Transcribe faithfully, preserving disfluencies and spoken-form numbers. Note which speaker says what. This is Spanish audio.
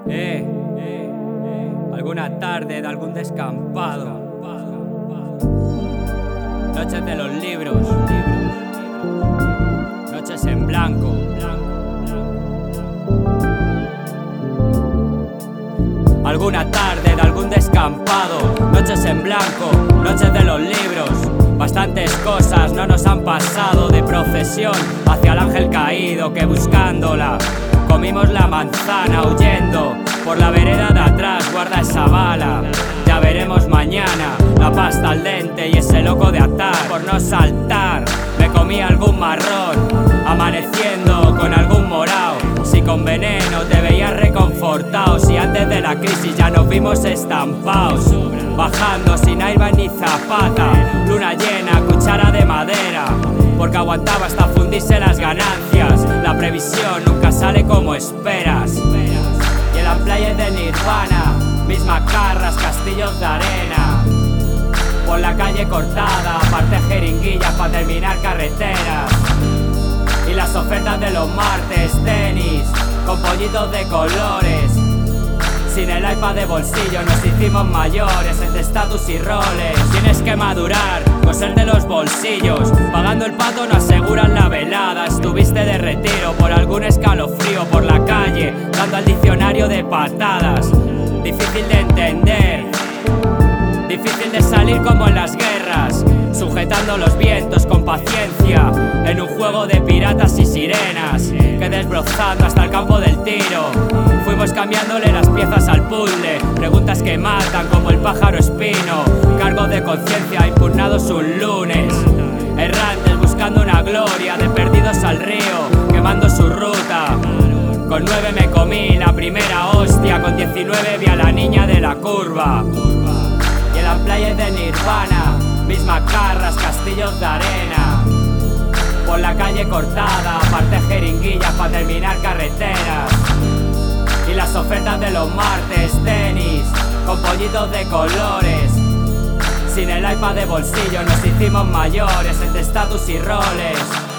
Speaker 1: Eh, eh, alguna tarde de algún descampado, noches de los libros, noches en blanco. Alguna tarde de algún descampado, noches en blanco, noches de los libros. Bastantes cosas no nos han pasado, de procesión hacia el ángel caído que buscándola comimos la manzana huyendo. Por la vereda de atrás guarda esa bala, ya veremos mañana la pasta al dente y ese loco de atar. Por no saltar me comí algún marrón, amaneciendo con algún morao. Si con veneno te veías reconfortado, si antes de la crisis ya nos vimos estampados, bajando sin airbag ni zapata, luna llena, cuchara de madera, porque aguantaba hasta fundirse las ganancias. La previsión nunca sale como esperas. Y en las playas de Nirvana, mis macarras, castillos de arena. Por la calle cortada, aparte jeringuillas para terminar carreteras. Y las ofertas de los martes, tenis, con pollitos de colores. Sin el iPad de bolsillo nos hicimos mayores entre estatus y roles. Tienes que madurar, coser de los bolsillos. Pagando el pato no aseguran la velada. Estuviste de retiro por algún escalofrío por la calle, dando al diccionario de patadas. Difícil de entender, difícil de salir como en las guerras, sujetando los vientos con paciencia en un juego de piratas y sirenas, que desbrozando hasta el campo del tiro fuimos cambiándole las piezas al puzzle. Preguntas que matan como el pájaro espino, cargos de conciencia impugnados un lunes, errantes buscando una gloria, de perdidos al río quemando su ruta. Con nueve me comí la primera hostia, con diecinueve vi a la niña de la curva. Y en las playas de Nirvana, mis macarras, castillos de arena. Por la calle cortada, aparte jeringuillas para terminar carreteras. Y las ofertas de los martes, tenis, con pollitos de colores. Sin el iPad de bolsillo nos hicimos mayores entre estatus y roles.